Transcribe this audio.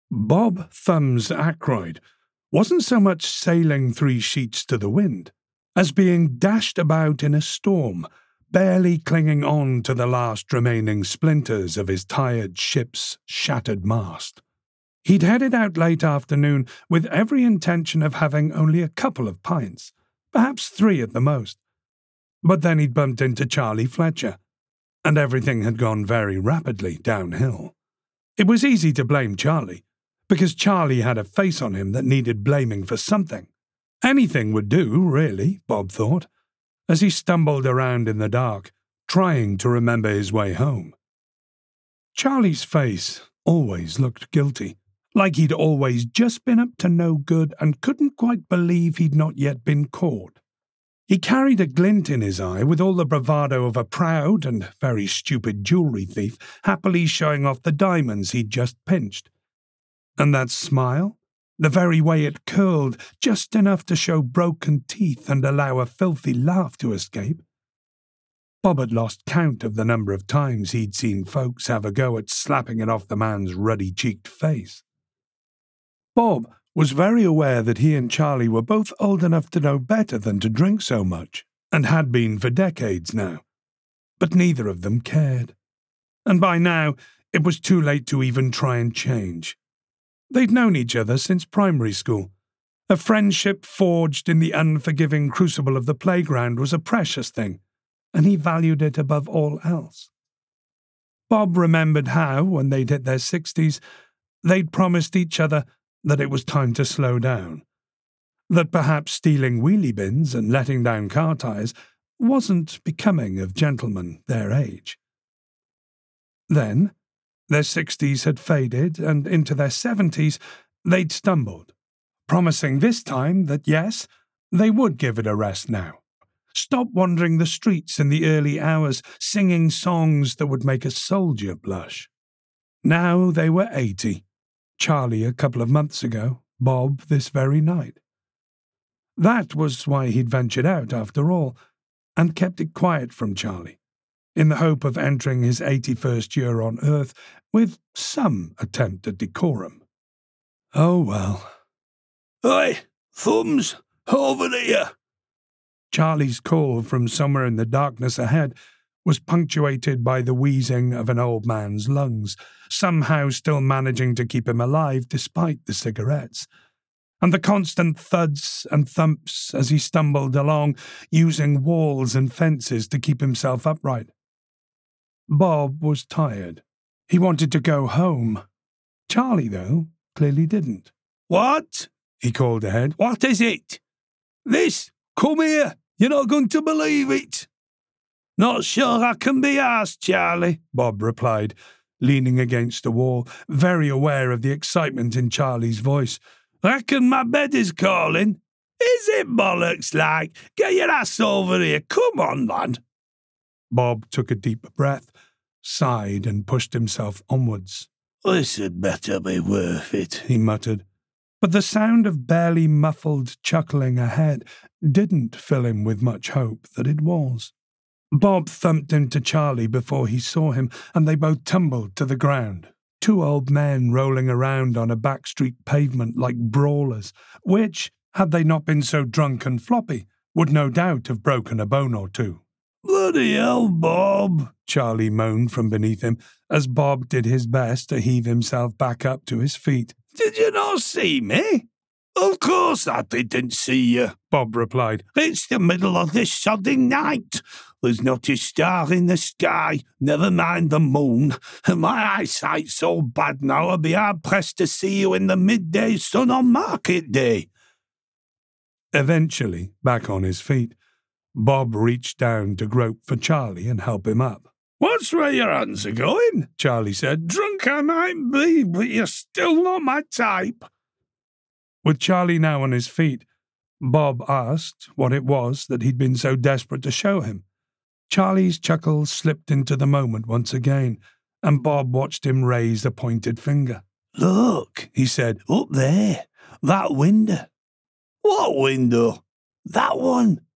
Bob Thumbs Ackroyd wasn't so much sailing 3 sheets to the wind as being dashed about in a storm, barely clinging on to the last remaining splinters of his tired ship's shattered mast. He'd headed out late afternoon with every intention of having only a couple of pints, perhaps 3 at the most. But then he'd bumped into Charlie Fletcher, and everything had gone very rapidly downhill. It was easy to blame Charlie, because Charlie had a face on him that needed blaming for something. Anything would do, really, Bob thought, as he stumbled around in the dark, trying to remember his way home. Charlie's face always looked guilty, like he'd always just been up to no good and couldn't quite believe he'd not yet been caught. He carried a glint in his eye with all the bravado of a proud and very stupid jewellery thief happily showing off the diamonds he'd just pinched. And that smile, the very way it curled just enough to show broken teeth and allow a filthy laugh to escape. Bob had lost count of the number of times he'd seen folks have a go at slapping it off the man's ruddy-cheeked face. Bob was very aware that he and Charlie were both old enough to know better than to drink so much, and had been for decades now. But neither of them cared. And by now, it was too late to even try and change. They'd known each other since primary school. A friendship forged in the unforgiving crucible of the playground was a precious thing, and he valued it above all else. Bob remembered how, when they'd hit their 60s, they'd promised each other that it was time to slow down, that perhaps stealing wheelie bins and letting down car tires wasn't becoming of gentlemen their age. Then, their 60s had faded, and into their 70s they'd stumbled, promising this time that yes, they would give it a rest now. Stop wandering the streets in the early hours, singing songs that would make a soldier blush. Now they were 80. Charlie a couple of months ago, Bob this very night. That was why he'd ventured out after all, and kept it quiet from Charlie, in the hope of entering his 81st year on Earth with some attempt at decorum. Oh well. Oi, Thumbs, over here! Charlie's call from somewhere in the darkness ahead was punctuated by the wheezing of an old man's lungs, somehow still managing to keep him alive despite the cigarettes, and the constant thuds and thumps as he stumbled along, using walls and fences to keep himself upright. Bob was tired. He wanted to go home. Charlie, though, clearly didn't. What? He called ahead. What is it? This? Come here. You're not going to believe it. Not sure I can be asked, Charlie, Bob replied, leaning against the wall, very aware of the excitement in Charlie's voice. Reckon my bed is calling. Is it bollocks like? Get your ass over here. Come on, lad. Bob took a deep breath, sighed and pushed himself onwards. This had better be worth it, he muttered. But the sound of barely muffled chuckling ahead didn't fill him with much hope that it was. Bob thumped into Charlie before he saw him, and they both tumbled to the ground. 2 old men rolling around on a backstreet pavement like brawlers, which, had they not been so drunk and floppy, would no doubt have broken a bone or two. Bloody hell, Bob, Charlie moaned from beneath him, as Bob did his best to heave himself back up to his feet. Did you not see me? Of course I didn't see you, Bob replied. It's the middle of this sodding night. There's not a star in the sky, never mind the moon, and my eyesight's so bad now I'll be hard-pressed to see you in the midday sun on market day. Eventually, back on his feet, Bob reached down to grope for Charlie and help him up. What's where your hands are going? Charlie said. Drunk I might be, but you're still not my type. With Charlie now on his feet, Bob asked what it was that he'd been so desperate to show him. Charlie's chuckles slipped into the moment once again, and Bob watched him raise a pointed finger. Look, he said, up there, that window. What window? That one.